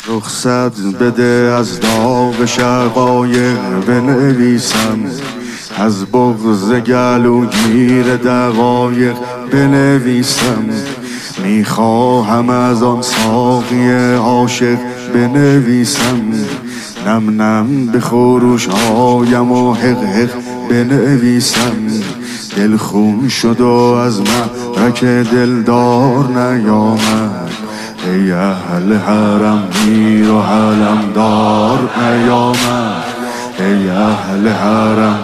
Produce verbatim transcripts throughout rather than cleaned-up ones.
رخصت بده از داغ شقایق بنویسم، از بغض گلوگیر دقایق بنویسم. میخواهم از آن ساقی عاشق بنویسم، نم نم به خروش هایم و حق حق بنویسم. دل خون شد و از معرک دلدار نیامد، ای اهل حرم میر و علمدار نیامد، ای اهل حرم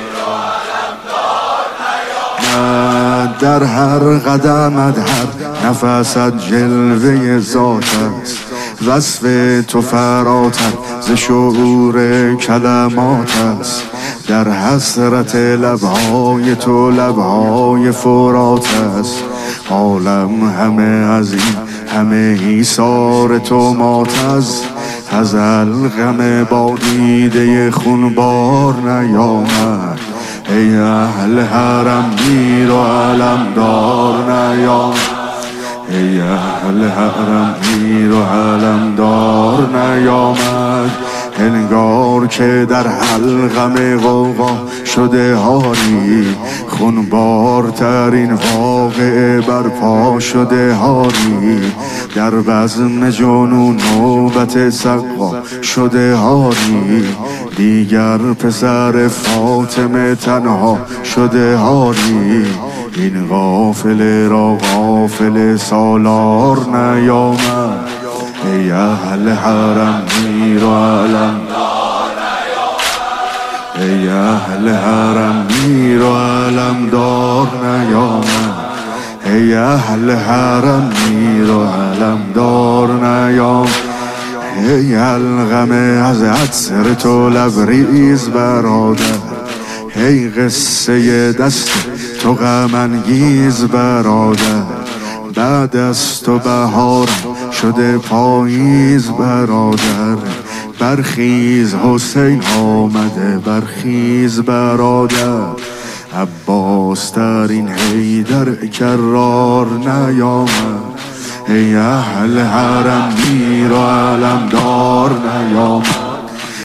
در هر قدمت هر نفست جلوه ذات است، وصف تو فراتر ز شعور کلمات است. در حسرت لبهای تو لبهای فرات است، عالم همه از این همه ایثار تو مات است. ازل غم با دیده خونبار نیامد، ای اهل حرم میر و علمدار نیامد، ای اهل حرم میر و علمدار نیامد. هنگار که در حلقم غوغا شده هاری، خونبارترین واقعه برپا شده هاری. در بزم جنون نوبت سقا شده هاری، دیگر پسر فاطمه تنها شده هاری. این قافله را قافله سالار نیامد، ای اهل حرم میر و علمدار نیامد، ای اهل حرم میر و علمدار نیامد، ای اهل حرم میر و علمدار نیامد. ای الغم از عطر تو لبریز برادر، ای قصه دست تو غم انگیز برادر. بعد از تو بهارم شده پاییز برادر. برخیز حسین آمده برخیز برادر. عباس در این حیدر کرار نیامد، ای اهل حرم میر و علمدار نیامد،